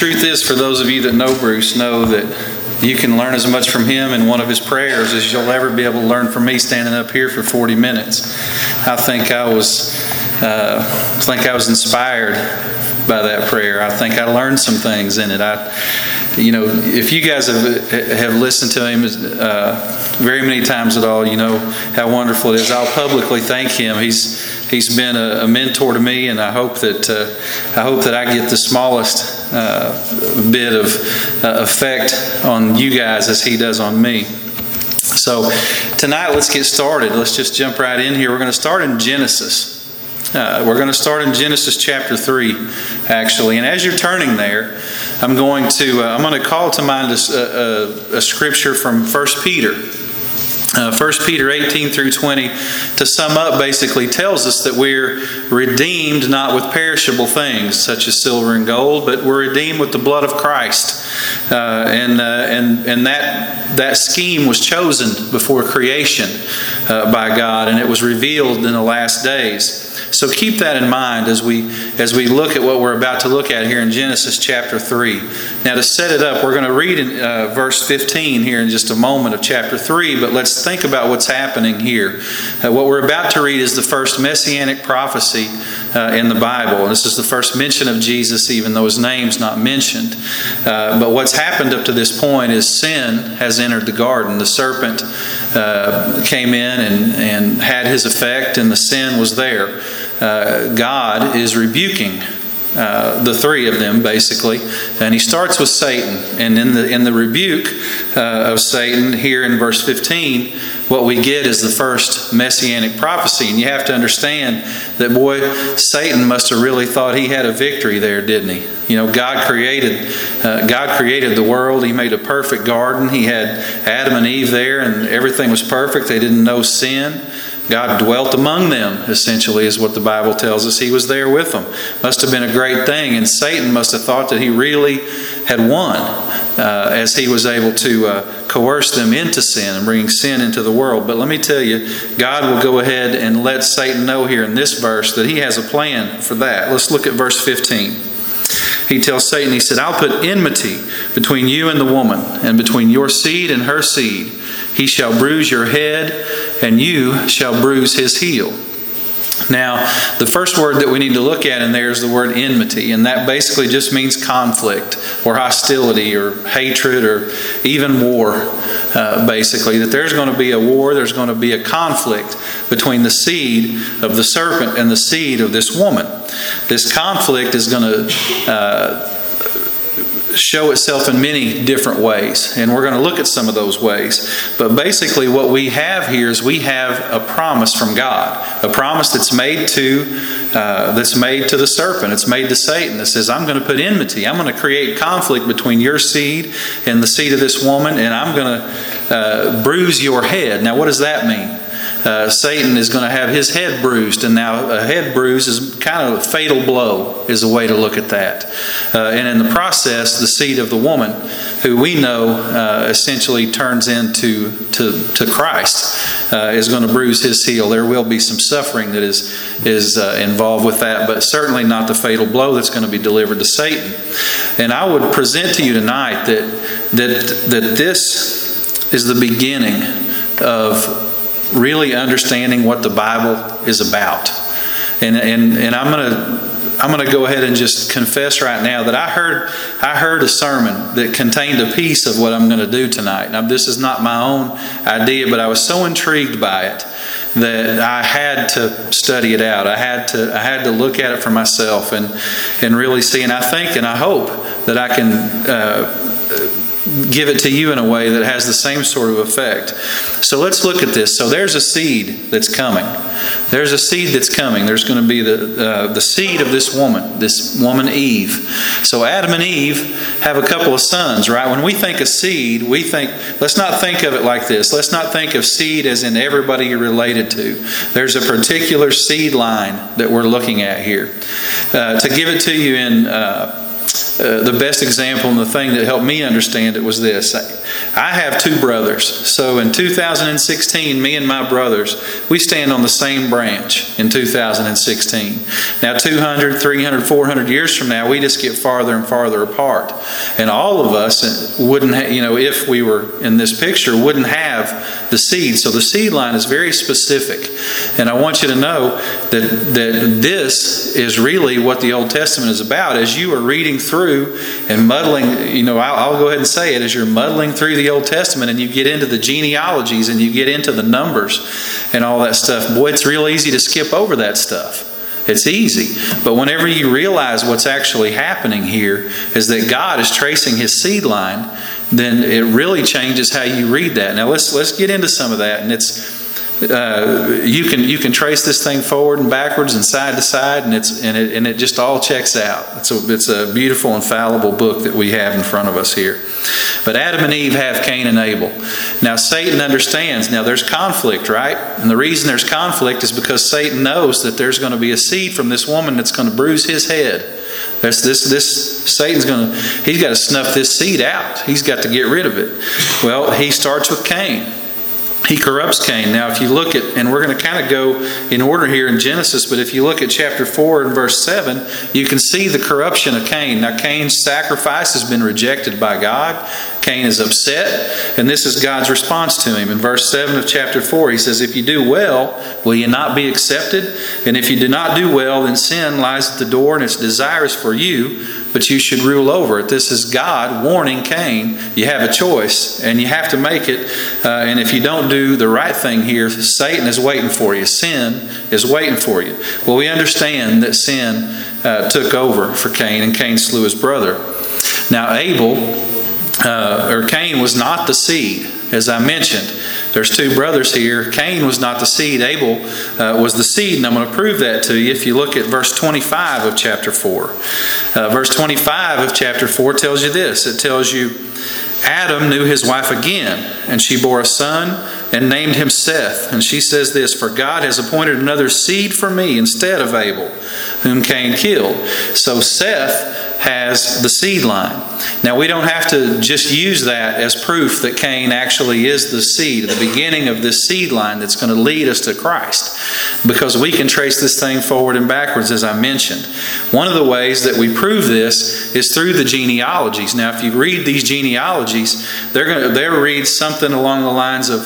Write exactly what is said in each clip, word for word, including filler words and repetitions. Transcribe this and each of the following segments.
truth is, for those of you that know Bruce, know that you can learn as much from him in one of his prayers as you'll ever be able to learn from me standing up here for forty minutes. I think I was, uh, I think I was inspired by that prayer. I think I learned some things in it. I, you know, if you guys have have listened to him uh, very many times at all, you know how wonderful it is. I'll publicly thank him. He's he's been a, a mentor to me, and I hope that uh, I hope that I get the smallest uh, bit of uh, effect on you guys as he does on me. So tonight, let's get started. Let's just jump right in here. We're going to start in Genesis. Uh, we're going to start in Genesis chapter three, actually. And as you're turning there, I'm going to uh, I'm going to call to mind a, a, a scripture from First Peter. Uh, First Peter eighteen through twenty, to sum up, basically tells us that we're redeemed not with perishable things such as silver and gold, but we're redeemed with the blood of Christ. Uh, and uh, and and that that scheme was chosen before creation uh, by God, and it was revealed in the last days. So keep that in mind as we as we look at what we're about to look at here in Genesis chapter three. Now, to set it up, we're going to read in uh, verse fifteen here in just a moment of chapter three, but let's think about what's happening here. Uh, what we're about to read is the first messianic prophecy uh, in the Bible. This is the first mention of Jesus, even though his name's not mentioned. Uh, but what's happened up to this point is sin has entered the garden. The serpent uh, came in and, and had his effect, and the sin was there. Uh, God is rebuking uh, the three of them, basically, and he starts with Satan. And in the in the rebuke uh, of Satan here in verse fifteen, what we get is the first messianic prophecy. And you have to understand that, boy, Satan must have really thought he had a victory there, didn't he? You know, God created uh, God created the world. He made a perfect garden. He had Adam and Eve there, and everything was perfect. They didn't know sin. God dwelt among them, essentially, is what the Bible tells us. He was there with them. Must have been a great thing. And Satan must have thought that he really had won uh, as he was able to uh, coerce them into sin and bring sin into the world. But let me tell you, God will go ahead and let Satan know here in this verse that he has a plan for that. Let's look at verse fifteen. He tells Satan, he said, "I'll put enmity between you and the woman, and between your seed and her seed. He shall bruise your head, and you shall bruise his heel." Now, the first word that we need to look at in there is the word enmity, and that basically just means conflict or hostility or hatred or even war, uh, basically. That there's going to be a war, there's going to be a conflict between the seed of the serpent and the seed of this woman. This conflict is going to uh, show itself in many different ways, and we're going to look at some of those ways. But basically what we have here is we have a promise from God, a promise that's made to uh, that's made to the serpent. It's made to Satan. That says, "I'm going to put enmity. I'm going to create conflict between your seed and the seed of this woman, and I'm going to uh, bruise your head." Now, what does that mean? Uh, Satan is going to have his head bruised, and now a head bruise is kind of a fatal blow, is a way to look at that. Uh, and in the process, the seed of the woman, who we know uh, essentially turns into to, to Christ, uh, is going to bruise his heel. There will be some suffering that is is uh, involved with that, but certainly not the fatal blow that's going to be delivered to Satan. And I would present to you tonight that that that this is the beginning of really understanding what the Bible is about. And and and I'm gonna I'm gonna go ahead and just confess right now that I heard I heard a sermon that contained a piece of what I'm gonna do tonight. Now, this is not my own idea, but I was so intrigued by it that I had to study it out. I had to I had to look at it for myself and and really see. And I think and I hope that I can uh, give it to you in a way that has the same sort of effect. So let's look at this. So there's a seed that's coming. There's a seed that's coming. There's going to be the uh, the seed of this woman, this woman Eve. So Adam and Eve have a couple of sons, right? When we think of seed, we think, let's not think of it like this. Let's not think of seed as in everybody you're related to. There's a particular seed line that we're looking at here. Uh, to give it to you in... Uh, Uh, the best example and the thing that helped me understand it was this. I have two brothers. So in two thousand sixteen, me and my brothers, we stand on the same branch in two thousand sixteen. Now two hundred, three hundred, four hundred years from now, we just get farther and farther apart. And all of us wouldn't, ha- you know, if we were in this picture, wouldn't have the seed. So the seed line is very specific. And I want you to know that, that this is really what the Old Testament is about. As you are reading through and muddling, you know, I'll, I'll go ahead and say it, as you're muddling through the Old Testament and you get into the genealogies and you get into the numbers and all that stuff, boy, it's real easy to skip over that stuff. It's easy. But whenever you realize what's actually happening here is that God is tracing His seed line, then it really changes how you read that. Now let's let's get into some of that. And it's uh, you can you can trace this thing forward and backwards and side to side, and it's and it and it just all checks out. It's a it's a beautiful, infallible book that we have in front of us here. But Adam and Eve have Cain and Abel. Now Satan understands. Now there's conflict, right? And the reason there's conflict is because Satan knows that there's going to be a seed from this woman that's going to bruise his head. This, this, this Satan's going to, he's got to snuff this seed out. He's got to get rid of it. Well, he starts with Cain. He corrupts Cain. Now, if you look at, and we're going to kind of go in order here in Genesis, but if you look at chapter four and verse seven, you can see the corruption of Cain. Now, Cain's sacrifice has been rejected by God. Cain is upset, and this is God's response to him. In verse seven of chapter four, he says, "If you do well, will you not be accepted? And if you do not do well, then sin lies at the door, and its desires for you, but you should rule over it." This is God warning Cain, you have a choice, and you have to make it. Uh, and if you don't do the right thing here, Satan is waiting for you. Sin is waiting for you. Well, we understand that sin uh, took over for Cain, and Cain slew his brother. Now, Abel... Uh, or Cain was not the seed, as I mentioned. There's two brothers here. Cain was not the seed. Abel uh, was the seed, and I'm going to prove that to you if you look at verse twenty-five of chapter four. Uh, verse twenty-five of chapter four tells you this. It tells you, Adam knew his wife again, and she bore a son and named him Seth. And she says this, "For God has appointed another seed for me instead of Abel, whom Cain killed." So Seth has the seed line. Now, we don't have to just use that as proof that Cain actually is the seed, the beginning of this seed line that's going to lead us to Christ, because we can trace this thing forward and backwards, as I mentioned. One of the ways that we prove this is through the genealogies. Now, if you read these genealogies, they're going to they'll read something along the lines of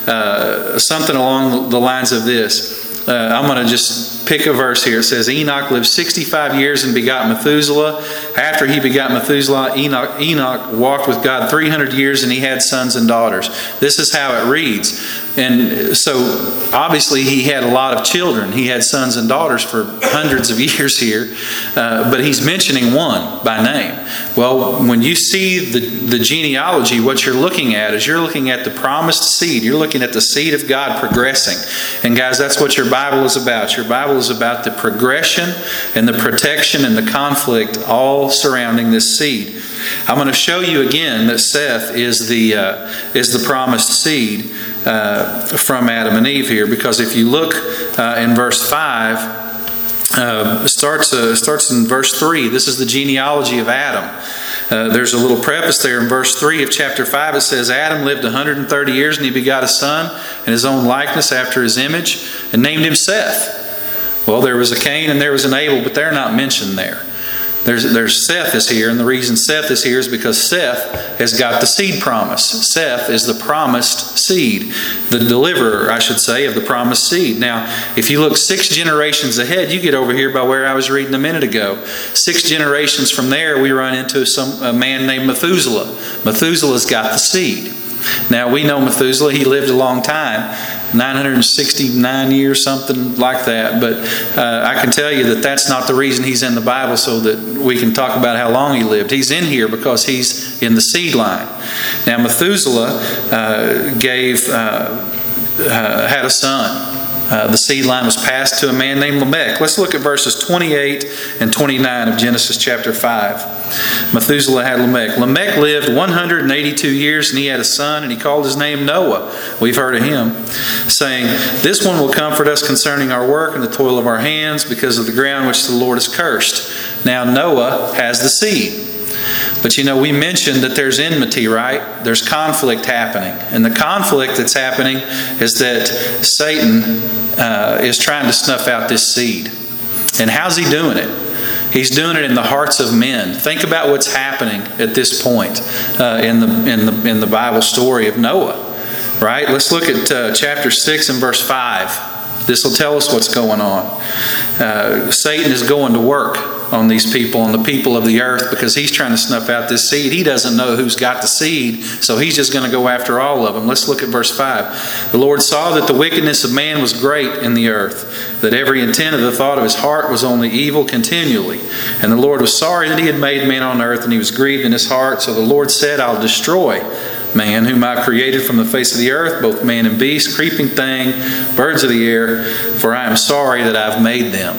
uh, something along the lines of this. Uh, I'm going to just pick a verse here. It says, Enoch lived sixty-five years and begot Methuselah. After he begot Methuselah, Enoch, Enoch walked with God three hundred years, and he had sons and daughters. This is how it reads. And so, obviously, he had a lot of children. He had sons and daughters for hundreds of years here. Uh, but he's mentioning one by name. Well, when you see the, the genealogy, what you're looking at is you're looking at the promised seed. You're looking at the seed of God progressing. And guys, that's what your Bible is about. Your Bible is about the progression and the protection and the conflict all surrounding this seed. I'm going to show you again that Seth is the uh, is the promised seed uh, from Adam and Eve here, because if you look uh, in verse five, uh, it starts uh, starts in verse three. This is the genealogy of Adam. Uh, there's a little preface there in verse three of chapter five. It says, Adam lived one hundred thirty years, and he begot a son in his own likeness after his image, and named him Seth. Well, there was a Cain and there was an Abel, but they're not mentioned there. There's, there's Seth is here, and the reason Seth is here is because Seth has got the seed promise. Seth is the promised seed, the deliverer, I should say, of the promised seed. Now, if you look six generations ahead, you get over here by where I was reading a minute ago. Six generations from there, we run into some a man named Methuselah. Methuselah's got the seed. Now, we know Methuselah, he lived a long time, nine hundred sixty-nine years, something like that. But uh, I can tell you that that's not the reason he's in the Bible, so that we can talk about how long he lived. He's in here because he's in the seed line. Now, Methuselah uh, gave, uh, uh, had a son. Uh, the seed line was passed to a man named Lamech. Let's look at verses twenty-eight and twenty-nine of Genesis chapter five. Methuselah had Lamech. Lamech lived one hundred eighty-two years, and he had a son, and he called his name Noah. We've heard of him, saying, "This one will comfort us concerning our work and the toil of our hands, because of the ground which the Lord has cursed." Now Noah has the seed. But you know, we mentioned that there's enmity, right? There's conflict happening. And the conflict that's happening is that Satan uh, is trying to snuff out this seed. And how's he doing it? He's doing it in the hearts of men. Think about what's happening at this point uh, in the in the in the Bible story of Noah, right? Let's look at uh, chapter six and verse five. This will tell us what's going on. Uh, Satan is going to work on these people, on the people of the earth, because he's trying to snuff out this seed. He doesn't know who's got the seed, so he's just going to go after all of them. Let's look at verse five. The Lord saw that the wickedness of man was great in the earth, that every intent of the thought of his heart was only evil continually. And the Lord was sorry that he had made man on earth, and he was grieved in his heart. So the Lord said, I'll destroy man, whom I created from the face of the earth, both man and beast, creeping thing, birds of the air, for I am sorry that I've made them.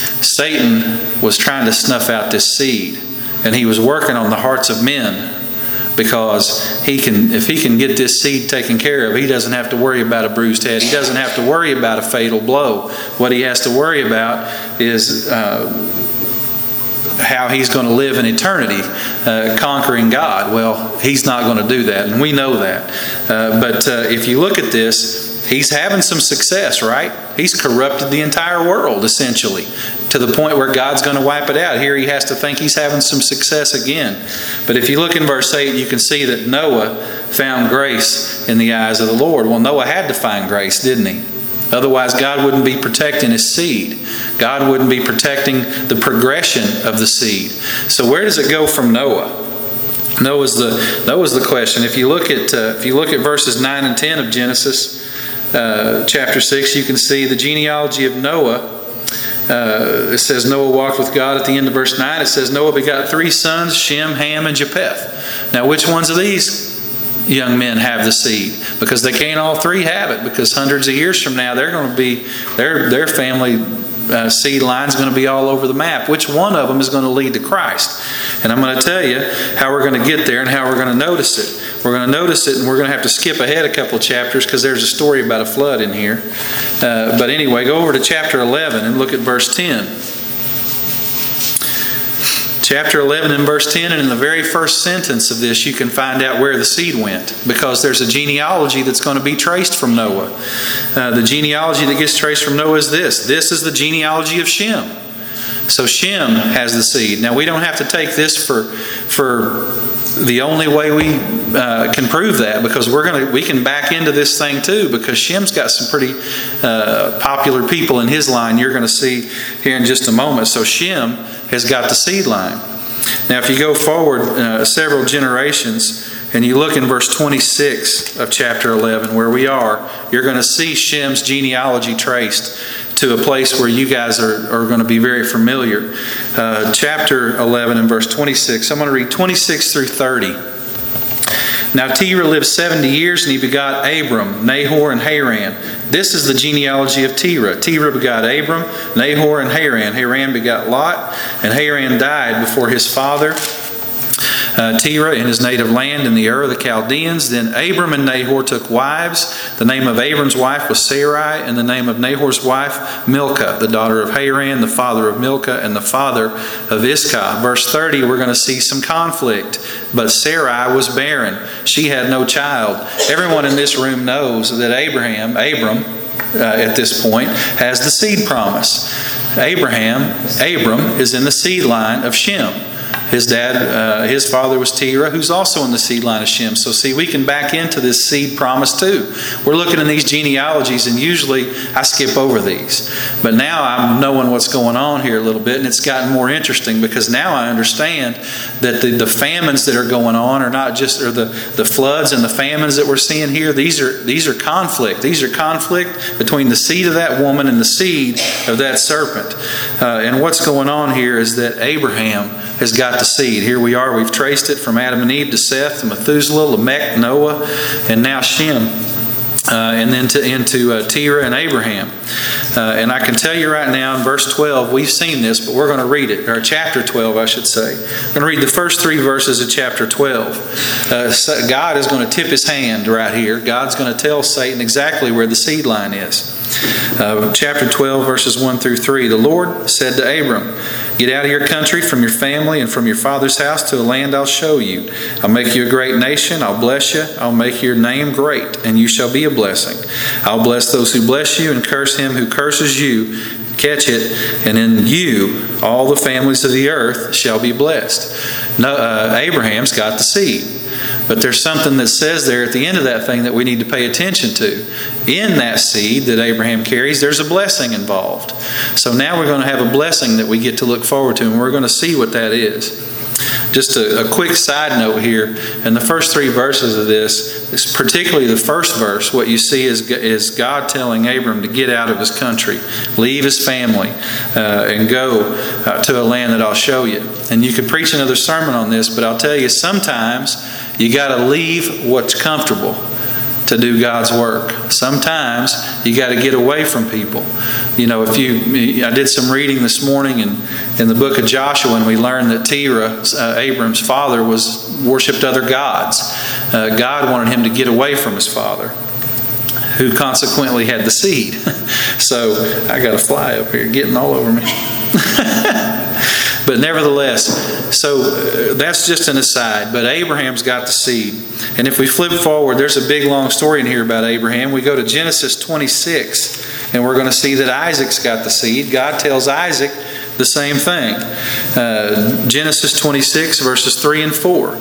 Satan was trying to snuff out this seed, and he was working on the hearts of men, because he can, if he can get this seed taken care of, he doesn't have to worry about a bruised head. He doesn't have to worry about a fatal blow. What he has to worry about is uh, how he's going to live in eternity, uh, conquering God. Well, he's not going to do that, and we know that. Uh, but uh, if you look at this, he's having some success, right? He's corrupted the entire world, essentially, to the point where God's going to wipe it out. Here he has to think he's having some success again. But if you look in verse eight, you can see that Noah found grace in the eyes of the Lord. Well, Noah had to find grace, didn't he? Otherwise, God wouldn't be protecting his seed. God wouldn't be protecting the progression of the seed. So where does it go from Noah? Noah's the Noah's the question. If you look at uh, if you look at verses nine and ten of Genesis uh, chapter six, you can see the genealogy of Noah. Uh, it says Noah walked with God. At the end of verse nine, it says Noah begot three sons, Shem, Ham, and Japheth. Now, which ones of these young men have the seed? Because they can't all three have it, because hundreds of years from now they're going to be their their family uh, seed line is going to be all over the map. Which one of them is going to lead to Christ? And I'm going to tell you how we're going to get there and how we're going to notice it. We're going to notice it, and we're going to have to skip ahead a couple of chapters because there's a story about a flood in here. Uh, but anyway, go over to chapter eleven and look at verse ten. Chapter eleven and verse ten, and in the very first sentence of this, you can find out where the seed went, because there's a genealogy that's going to be traced from Noah. Uh, the genealogy that gets traced from Noah is this. This is the genealogy of Shem. So Shem has the seed. Now, we don't have to take this for for the only way we uh, can prove that, because we're going to we can back into this thing too, because Shem's got some pretty uh, popular people in his line. You're going to see here in just a moment. So Shem has got the seed line. Now, if you go forward uh, several generations and you look in verse twenty-six of chapter eleven, where we are, you're going to see Shem's genealogy traced to a place where you guys are, are going to be very familiar. Uh, chapter eleven and verse twenty-six. I'm going to read twenty-six through thirty. Now Terah lived seventy years, and he begot Abram, Nahor, and Haran. This is the genealogy of Terah. Terah begot Abram, Nahor, and Haran. Haran begot Lot, and Haran died before his father Uh, Terah in his native land in the Ur of the Chaldeans. Then Abram and Nahor took wives. The name of Abram's wife was Sarai, and the name of Nahor's wife Milcah, the daughter of Haran, the father of Milcah, and the father of Iscah. Verse thirty, we're going to see some conflict. But Sarai was barren. She had no child. Everyone in this room knows that Abraham, Abram, uh, at this point, has the seed promise. Abraham, Abram, is in the seed line of Shem. His dad, uh, his father was Terah, who's also in the seed line of Shem. So see, we can back into this seed promise too. We're looking in these genealogies, and usually I skip over these. But now I'm knowing what's going on here a little bit, and it's gotten more interesting, because now I understand that the, the famines that are going on are not just, or the, the floods and the famines that we're seeing here, these are these are conflict. These are conflict between the seed of that woman and the seed of that serpent. Uh, and what's going on here is that Abraham has got the seed. Here we are. We've traced it from Adam and Eve to Seth to Methuselah, Lamech, Noah, and now Shem, uh, and then to, into uh, Terah and Abraham. Uh, and I can tell you right now in verse twelve, we've seen this, but we're going to read it, or chapter twelve, I should say. I'm going to read the first three verses of chapter twelve. Uh, God is going to tip his hand right here. God's going to tell Satan exactly where the seed line is. Uh, chapter twelve, verses one through three. The Lord said to Abram, "Get out of your country, from your family, and from your father's house to a land I'll show you. I'll make you a great nation. I'll bless you. I'll make your name great, and you shall be a blessing. I'll bless those who bless you, and curse him who curses you. Catch it, and in you all the families of the earth shall be blessed." No, uh, Abraham's got the seed. But there's something that says there at the end of that thing that we need to pay attention to. In that seed that Abraham carries, there's a blessing involved. So now we're going to have a blessing that we get to look forward to, and we're going to see what that is. Just a, a quick side note here. In the first three verses of this, particularly the first verse, what you see is, is God telling Abram to get out of his country, leave his family, uh, and go uh, to a land that I'll show you. And you could preach another sermon on this, but I'll tell you, sometimes you got to leave what's comfortable to do God's work. Sometimes you got to get away from people. You know, if you, I did some reading this morning in, in the book of Joshua, and we learned that Terah, uh, Abram's father, was worshipped other gods. Uh, God wanted him to get away from his father, who consequently had the seed. So I got a fly up here getting all over me. But nevertheless, so uh, that's just an aside. But Abraham's got the seed. And if we flip forward, there's a big long story in here about Abraham. We go to Genesis twenty-six, and we're going to see that Isaac's got the seed. God tells Isaac the same thing. Uh, Genesis twenty-six, verses three and four.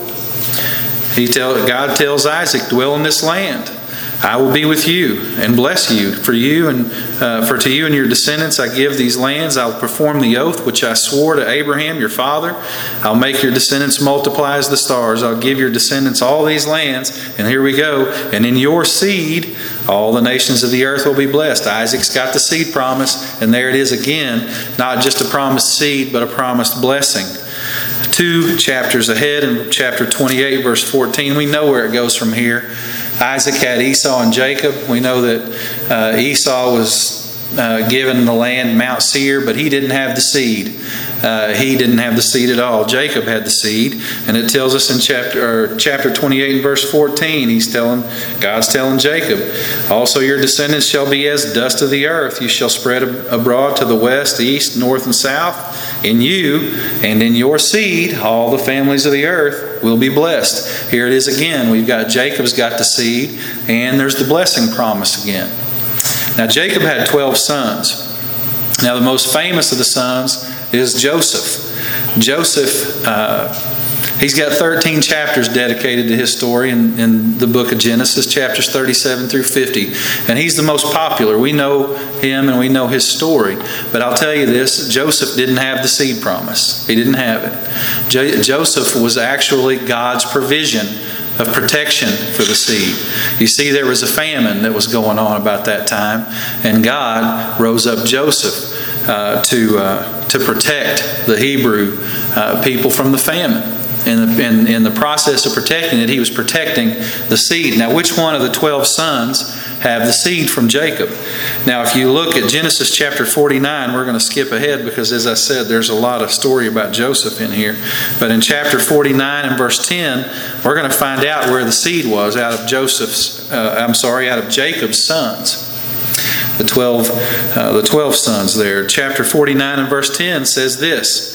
He tell, God tells Isaac, "Dwell in this land. I will be with you and bless you. For you and uh, for to you and your descendants I give these lands. I'll perform the oath which I swore to Abraham your father. I'll make your descendants multiply as the stars. I'll give your descendants all these lands." And here we go. "And in your seed all the nations of the earth will be blessed." Isaac's got the seed promise, and there it is again. Not just a promised seed, but a promised blessing. Two chapters ahead, in chapter twenty-eight, verse fourteen, we know where it goes from here. Isaac had Esau and Jacob. We know that uh, Esau was uh, given the land Mount Seir, but he didn't have the seed. Uh, he didn't have the seed at all. Jacob had the seed, and it tells us in chapter or chapter twenty-eight and verse fourteen. He's telling God's telling Jacob, "Also your descendants shall be as dust of the earth. You shall spread abroad to the west, east, north, and south. In you and in your seed, all the families of the earth will be blessed." Here it is again. We've got Jacob's got the seed, and there's the blessing promise again. Now Jacob had twelve sons. Now the most famous of the sons is Joseph. Joseph, uh, he's got thirteen chapters dedicated to his story in, in the book of Genesis, chapters thirty-seven through fifty. And he's the most popular. We know him and we know his story. But I'll tell you this, Joseph didn't have the seed promise. He didn't have it. Jo- Joseph was actually God's provision of protection for the seed. You see, there was a famine that was going on about that time, and God rose up Joseph uh, to uh, to protect the Hebrew uh, people from the famine. In the, in, in the process of protecting it, he was protecting the seed. Now, which one of the twelve sons have the seed from Jacob? Now, if you look at Genesis chapter forty-nine, we're going to skip ahead because, as I said, there's a lot of story about Joseph in here. But in chapter forty-nine and verse ten, we're going to find out where the seed was out of Joseph's. Uh, I'm sorry, out of Jacob's sons. The twelve, uh, the twelve sons there. Chapter forty-nine and verse ten says this: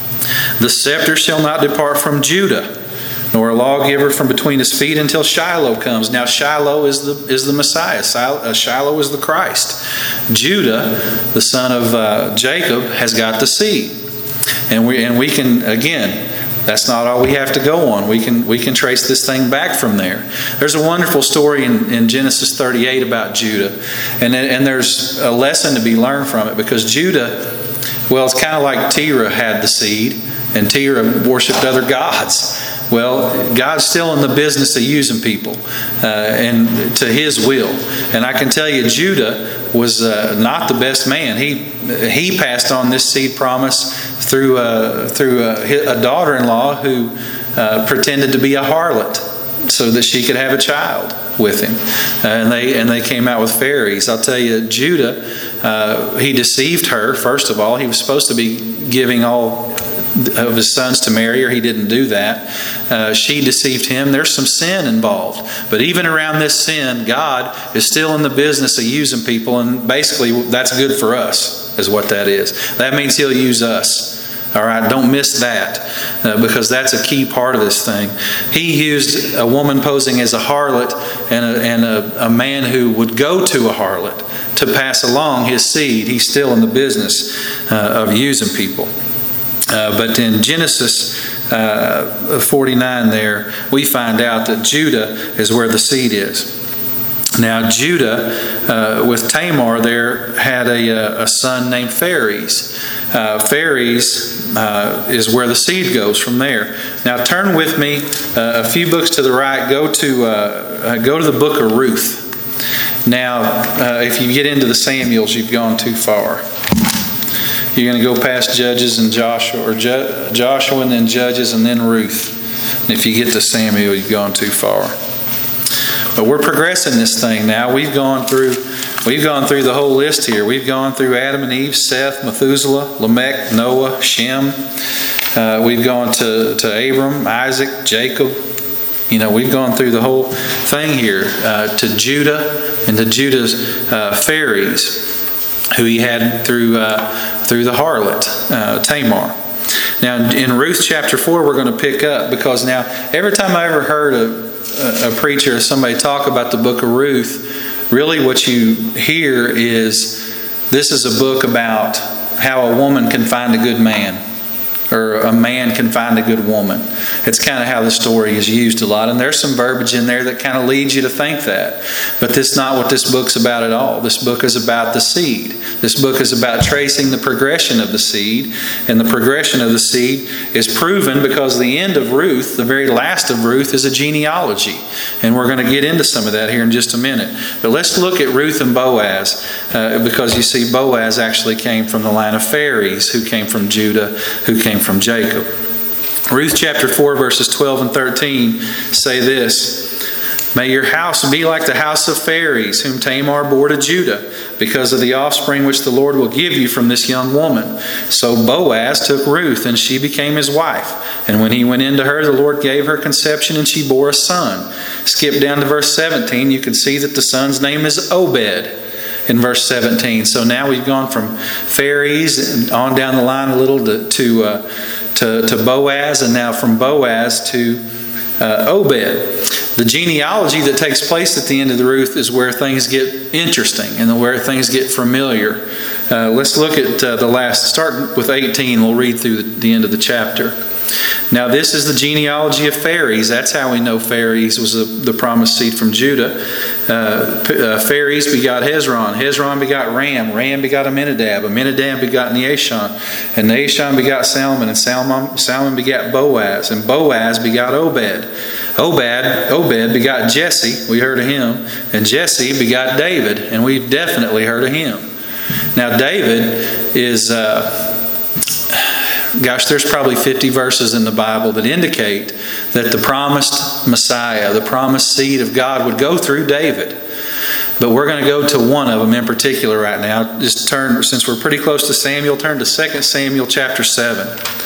"The scepter shall not depart from Judah, nor a lawgiver from between his feet until Shiloh comes." Now Shiloh is the is the Messiah. Shiloh is the Christ. Judah, the son of uh, Jacob, has got the seed, and we and we can again. That's not all we have to go on. We can we can trace this thing back from there. There's a wonderful story in, in Genesis thirty-eight about Judah, and and there's a lesson to be learned from it, because Judah, well, it's kind of like Terah had the seed, and Terah worshipped other gods. Well, God's still in the business of using people uh, and to His will. And I can tell you, Judah was uh, not the best man. He he passed on this seed promise through uh, through a, a daughter-in-law who uh, pretended to be a harlot so that she could have a child with him, uh, and they and they came out with fairies. I'll tell you, Judah, uh, he deceived her. First of all, he was supposed to be giving all of his sons to marry her. He didn't do that. Uh, she deceived him. There's some sin involved. But even around this sin, God is still in the business of using people, and basically that's good for us, is what that is. That means He'll use us. All right, don't miss that, uh, because that's a key part of this thing. He used a woman posing as a harlot and a, and a, a man who would go to a harlot to pass along his seed. He's still in the business uh, of using people. Uh, but in Genesis uh, forty-nine there, we find out that Judah is where the seed is. Now Judah, uh, with Tamar there, had a, a son named Phares. Uh, Phares uh, is where the seed goes from there. Now turn with me uh, a few books to the right. Go to uh, uh, go to the book of Ruth. Now, uh, if you get into the Samuels, you've gone too far. You're going to go past Judges and Joshua, or Ju- Joshua and then Judges and then Ruth. And if you get to Samuel, you've gone too far. But we're progressing this thing now. We've gone through, we've gone through the whole list here. We've gone through Adam and Eve, Seth, Methuselah, Lamech, Noah, Shem. Uh, we've gone to, to Abram, Isaac, Jacob. You know, we've gone through the whole thing here uh, to Judah and to Judah's uh, Phares, who he had through uh, through the harlot, uh, Tamar. Now, in Ruth chapter four, we're going to pick up, because now, every time I ever heard a, a preacher or somebody talk about the book of Ruth, really what you hear is this is a book about how a woman can find a good man, or a man can find a good woman. It's kind of how the story is used a lot. And there's some verbiage in there that kind of leads you to think that. But that's not what this book's about at all. This book is about the seed. This book is about tracing the progression of the seed. And the progression of the seed is proven because the end of Ruth, the very last of Ruth, is a genealogy. And we're going to get into some of that here in just a minute. But let's look at Ruth and Boaz, uh, because you see Boaz actually came from the line of Phares, who came from Judah, who came from Jacob. Ruth chapter four verses twelve and thirteen say this: May your house be like the house of Phares, whom Tamar bore to Judah, because of the offspring which the Lord will give you from this young woman. So Boaz took Ruth, and she became his wife. And when he went in to her, the Lord gave her conception, and she bore a son. Skip down to verse seventeen. You can see that the son's name is Obed in verse seventeen. So now we've gone from Phares and on down the line a little to to, uh, to, to Boaz, and now from Boaz to uh, Obed. The genealogy that takes place at the end of the Ruth is where things get interesting and where things get familiar. Uh, let's look at uh, the last. Start with eighteen. We'll read through the, the end of the chapter. Now this is the genealogy of Phares. That's how we know Phares was the, the promised seed from Judah. Uh, uh, Phares begot Hezron. Hezron begot Ram. Ram begot Amminadab. Amminadab begot Nahshon. And Nahshon begot Salmon. And Salmon, Salmon begot Boaz. And Boaz begot Obed. Obed, Obed begot Jesse. We heard of him. And Jesse begot David. And we've definitely heard of him. Now David is... Uh, Gosh, there's probably fifty verses in the Bible that indicate that the promised Messiah, the promised seed of God, would go through David. But we're going to go to one of them in particular right now. Just turn, since we're pretty close to Samuel, turn to Second Samuel chapter seven.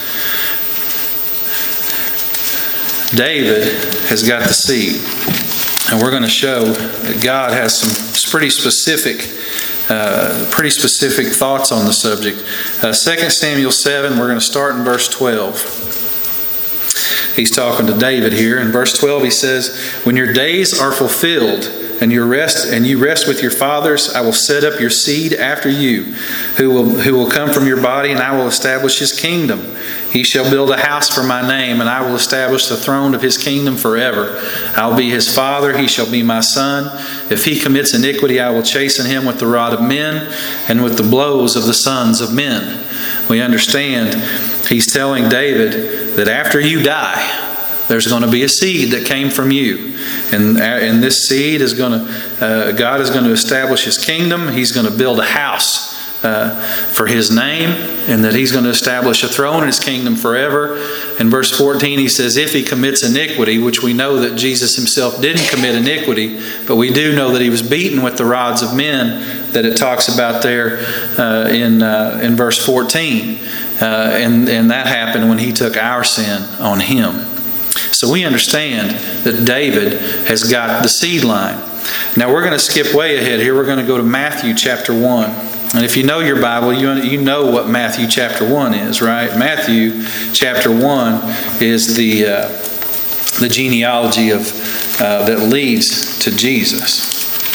David has got the seed. And we're going to show that God has some pretty specific Uh, pretty specific thoughts on the subject. Uh, Second Samuel seven, we're going to start in verse twelve. He's talking to David here. In verse twelve he says, When your days are fulfilled and you rest and you rest with your fathers, I will set up your seed after you, who will who will come from your body, and I will establish his kingdom. He shall build a house for my name, and I will establish the throne of his kingdom forever. I'll be his father, he shall be my son. If he commits iniquity, I will chasten him with the rod of men and with the blows of the sons of men. We understand he's telling David that after you die, there's going to be a seed that came from you. And, and this seed is going to, uh, God is going to establish his kingdom. He's going to build a house Uh, for his name, and that he's going to establish a throne in his kingdom forever. In verse fourteen he says, if he commits iniquity, which we know that Jesus himself didn't commit iniquity, but we do know that he was beaten with the rods of men that it talks about there uh, in uh, in verse fourteen. Uh, and, and that happened when he took our sin on him. So we understand that David has got the seed line. Now we're going to skip way ahead here. We're going to go to Matthew chapter one. And if you know your Bible, you, you know what Matthew chapter one is, right? Matthew chapter one is the, uh, the genealogy of, uh, that leads to Jesus.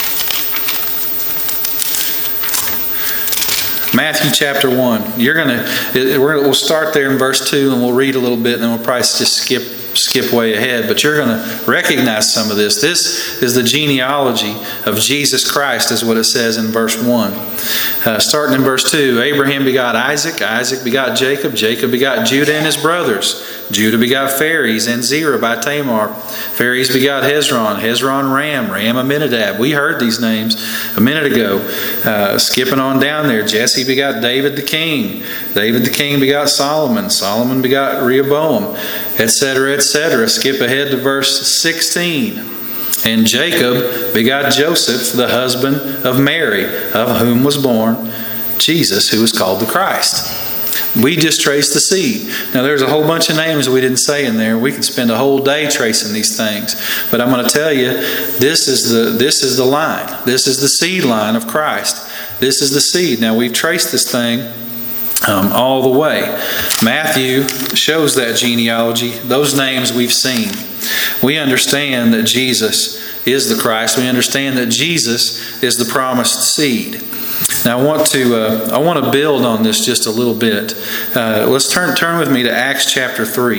Matthew chapter one. You're gonna. We're, we'll start there in verse two, and we'll read a little bit, and then we'll probably just skip skip way ahead. But you're going to recognize some of this. This is the genealogy of Jesus Christ, is what it says in verse one. Uh, starting in verse two, Abraham begot Isaac. Isaac begot Jacob. Jacob begot Judah and his brothers. Judah begot Phares and Zerah by Tamar. Phares begot Hezron. Hezron Ram. Ram Amminadab. We heard these names a minute ago. Uh, skipping on down there, Jesse begot David the king. David the king begot Solomon. Solomon begot Rehoboam, et cetera, et cetera. Skip ahead to verse sixteen. And Jacob begot Joseph, the husband of Mary, of whom was born Jesus, who is called the Christ. We just traced the seed. Now there's a whole bunch of names we didn't say in there. We could spend a whole day tracing these things. But I'm going to tell you, this is the this is the line. This is the seed line of Christ. This is the seed. Now we've traced this thing um, all the way. Matthew shows that genealogy. Those names we've seen. We understand that Jesus is the Christ. We understand that Jesus is the promised seed. Now I want to uh, I want to build on this just a little bit. Uh, let's turn turn with me to Acts chapter three.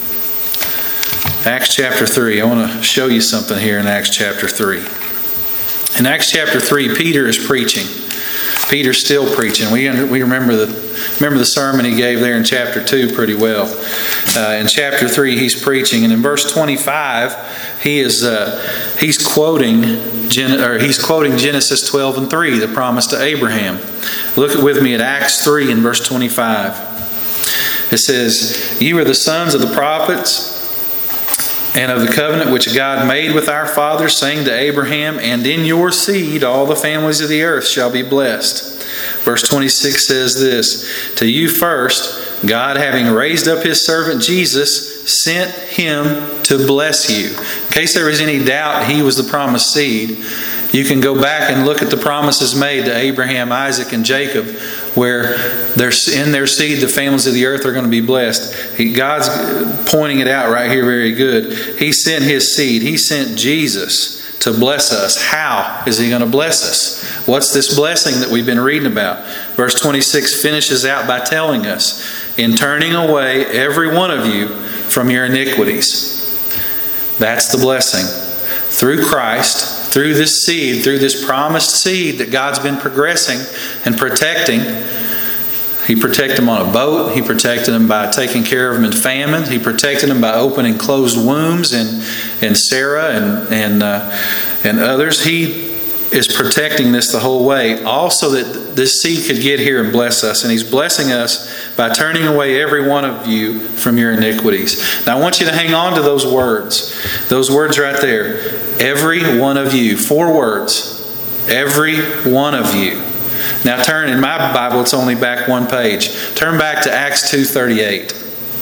Acts chapter three. I want to show you something here in Acts chapter three. In Acts chapter three, Peter is preaching. Peter's still preaching. We we remember the remember the sermon he gave there in chapter two pretty well. Uh, in chapter three, he's preaching, and in verse twenty-five, he is uh, he's quoting Gen- or he's quoting Genesis twelve and three, the promise to Abraham. Look with me at Acts three and verse twenty-five. It says, "You are the sons of the prophets, and of the covenant which God made with our fathers, saying to Abraham, and in your seed all the families of the earth shall be blessed." Verse twenty-six says this, "To you first, God, having raised up his servant Jesus, sent him to bless you." In case there was any doubt he was the promised seed, you can go back and look at the promises made to Abraham, Isaac, and Jacob, where in their seed the families of the earth are going to be blessed. He, God's pointing it out right here very good. He sent his seed. He sent Jesus to bless us. How is he going to bless us? What's this blessing that we've been reading about? Verse twenty-six finishes out by telling us, "In turning away every one of you from your iniquities." That's the blessing. Through Christ, through this seed, through this promised seed that God's been progressing and protecting. He protected them on a boat. He protected them by taking care of them in famine. He protected them by opening closed wombs in, in Sarah and and uh, and others. He is protecting this the whole way, also that this seed could get here and bless us. And he's blessing us by turning away every one of you from your iniquities. Now I want you to hang on to those words. Those words right there. Every one of you. Four words. Every one of you. Now turn, in my Bible it's only back one page. Turn back to Acts two thirty-eight.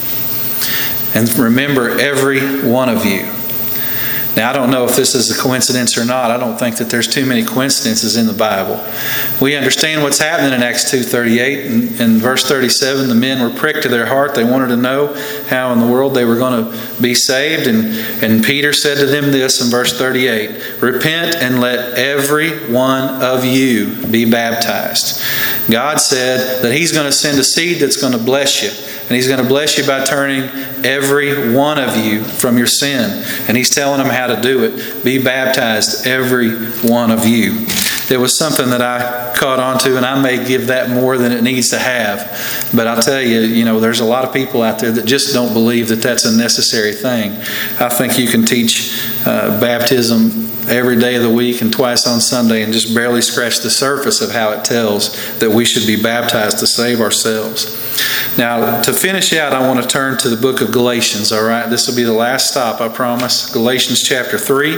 And remember, every one of you. Now I don't know if this is a coincidence or not. I don't think that there's too many coincidences in the Bible. We understand what's happening in Acts two thirty-eight. In, in verse thirty-seven, the men were pricked to their heart. They wanted to know how in the world they were going to be saved. And, and Peter said to them this in verse thirty-eight, "Repent and let every one of you be baptized." God said that he's going to send a seed that's going to bless you. And he's going to bless you by turning every one of you from your sin. And he's telling them how to do it. Be baptized, every one of you. It was something that I caught on to, and I may give that more than it needs to have. But I'll tell you, you know, there's a lot of people out there that just don't believe that that's a necessary thing. I think you can teach uh, baptism every day of the week and twice on Sunday and just barely scratch the surface of how it tells that we should be baptized to save ourselves. Now, to finish out, I want to turn to the book of Galatians, all right? This will be the last stop, I promise. Galatians chapter three.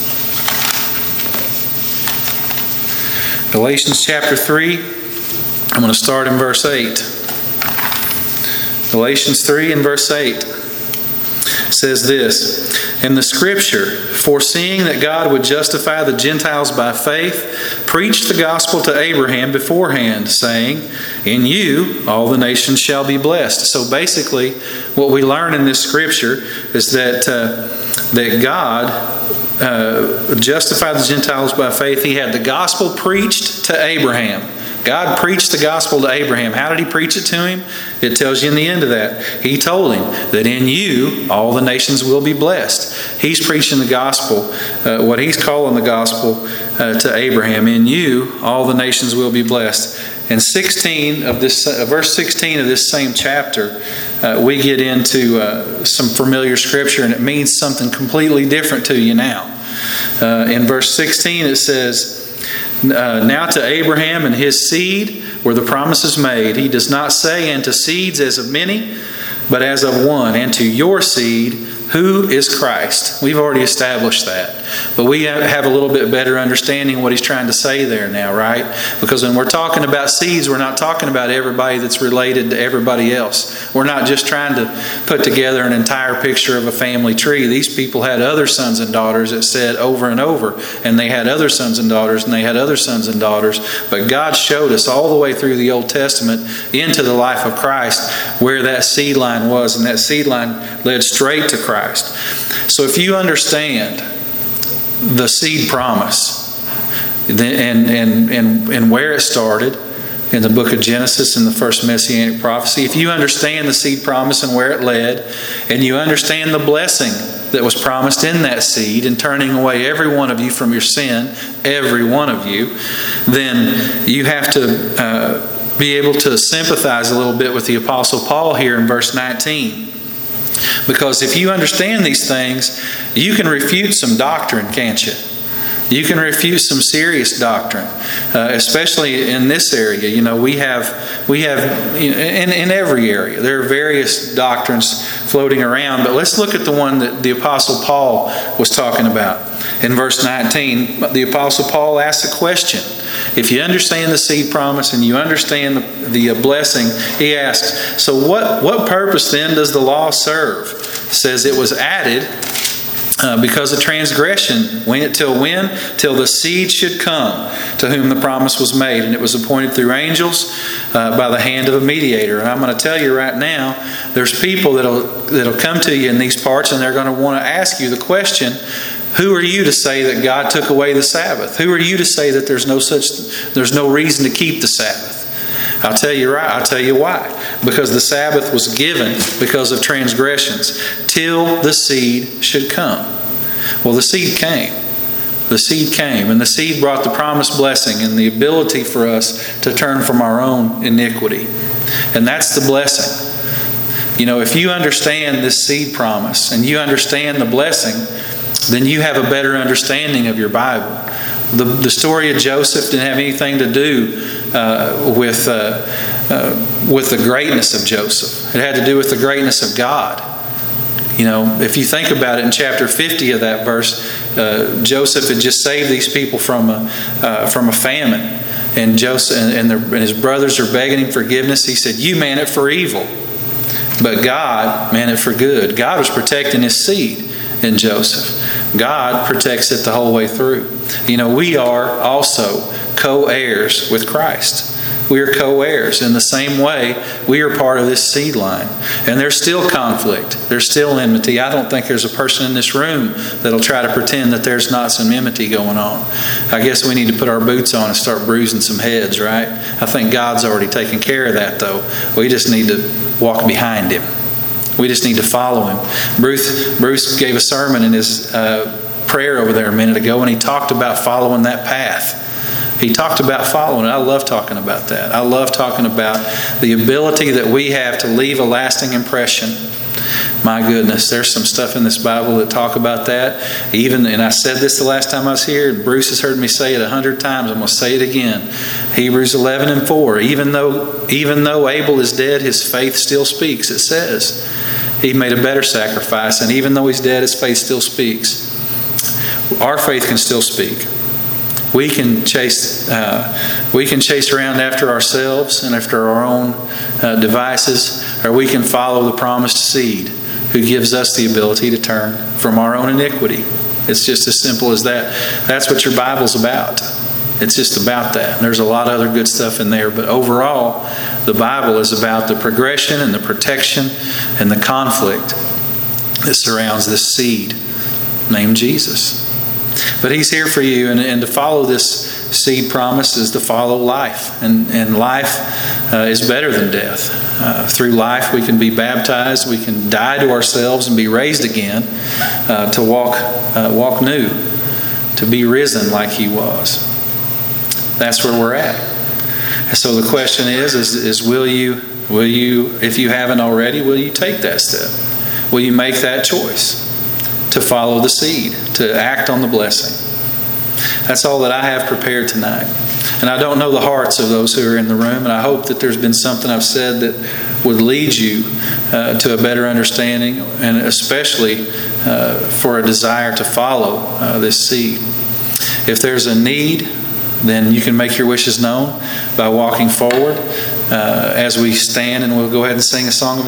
Galatians chapter three. I'm going to start in verse eight. Galatians three and verse eight says this, "In the Scripture, foreseeing that God would justify the Gentiles by faith, preached the gospel to Abraham beforehand, saying, 'In you all the nations shall be blessed.'" So basically, what we learn in this Scripture is that uh, that God uh, justified the Gentiles by faith. He had the gospel preached to Abraham. God preached the gospel to Abraham. How did He preach it to him? It tells you in the end of that. He told him that in you all the nations will be blessed. He's preaching the gospel, uh, what he's calling the gospel uh, to Abraham. In you all the nations will be blessed. In sixteen of this, uh, verse sixteen of this same chapter, uh, we get into uh, some familiar scripture, and it means something completely different to you now. Uh, in verse sixteen, it says, Uh, "Now to Abraham and his seed were the promises made. He does not say, and to seeds as of many, but as of one, and to your seed, who is Christ." We've already established that. But we have a little bit better understanding of what he's trying to say there now, right? Because when we're talking about seeds, we're not talking about everybody that's related to everybody else. We're not just trying to put together an entire picture of a family tree. These people had other sons and daughters, it said over and over. And they had other sons and daughters, and they had other sons and daughters. But God showed us all the way through the Old Testament into the life of Christ where that seed line was. And that seed line led straight to Christ. So if you understand the seed promise and, and, and, and where it started in the book of Genesis and the first Messianic prophecy, if you understand the seed promise and where it led, and you understand the blessing that was promised in that seed and turning away every one of you from your sin, every one of you, then you have to uh, be able to sympathize a little bit with the Apostle Paul here in verse nineteen. Because if you understand these things, you can refute some doctrine, can't you? You can refute some serious doctrine, uh, especially in this area. You know, we have, we have you know, in, in every area, there are various doctrines floating around. But let's look at the one that the Apostle Paul was talking about. In verse nineteen, the Apostle Paul asks a question. If you understand the seed promise and you understand the, the blessing, he asks, so what, what purpose then does the law serve? It says it was added Uh, because of transgression. When, till when? Till the seed should come to whom the promise was made. And it was appointed through angels uh, by the hand of a mediator. And I'm going to tell you right now, there's people that'll, that'll come to you in these parts and they're going to want to ask you the question, who are you to say that God took away the Sabbath? Who are you to say that there's no such, there's no reason to keep the Sabbath? I'll tell you right. I'll tell you why. Because the Sabbath was given because of transgressions till the seed should come. Well, the seed came. The seed came, and the seed brought the promised blessing and the ability for us to turn from our own iniquity. And that's the blessing. You know, if you understand this seed promise and you understand the blessing, then you have a better understanding of your Bible. The, the story of Joseph didn't have anything to do uh, with, uh, uh, with the greatness of Joseph. It had to do with the greatness of God. You know, if you think about it, in chapter fifty of that verse, uh, Joseph had just saved these people from a, uh, from a famine. And Joseph and, and, their, and his brothers are begging him forgiveness. He said, "You meant it for evil, but God meant it for good." God was protecting his seed in Joseph. God protects it the whole way through. You know, we are also co-heirs with Christ. We are co-heirs. In the same way, we are part of this seed line. And there's still conflict. There's still enmity. I don't think there's a person in this room that'll try to pretend that there's not some enmity going on. I guess we need to put our boots on and start bruising some heads, right? I think God's already taken care of that, though. We just need to walk behind Him. We just need to follow Him. Bruce, Bruce gave a sermon in his uh, prayer over there a minute ago, and he talked about following that path. He talked about following it. I love talking about that. I love talking about the ability that we have to leave a lasting impression. My goodness, there's some stuff in this Bible that talk about that. Even, and I said this the last time I was here, and Bruce has heard me say it a hundred times. I'm going to say it again. Hebrews eleven and four. Even though, even though Abel is dead, his faith still speaks. It says he made a better sacrifice, and even though he's dead, his faith still speaks. Our faith can still speak. We can chase, uh, we can chase around after ourselves and after our own uh, devices, or we can follow the promised seed who gives us the ability to turn from our own iniquity. It's just as simple as that. That's what your Bible's about. It's just about that. And there's a lot of other good stuff in there, but overall, the Bible is about the progression and the protection and the conflict that surrounds this seed named Jesus. But He's here for you, and, and to follow this seed promise is to follow life. And, and life uh, is better than death. Uh, through life we can be baptized, we can die to ourselves and be raised again, uh, to walk, uh, walk new, to be risen like He was. That's where we're at. So the question is, is, is will you, will you, if you haven't already, will you take that step? Will you make that choice to follow the seed, to act on the blessing? That's all that I have prepared tonight. And I don't know the hearts of those who are in the room, and I hope that there's been something I've said that would lead you uh, to a better understanding, and especially uh, for a desire to follow uh, this seed. If there's a need, then you can make your wishes known by walking forward uh, as we stand, and we'll go ahead and sing a song of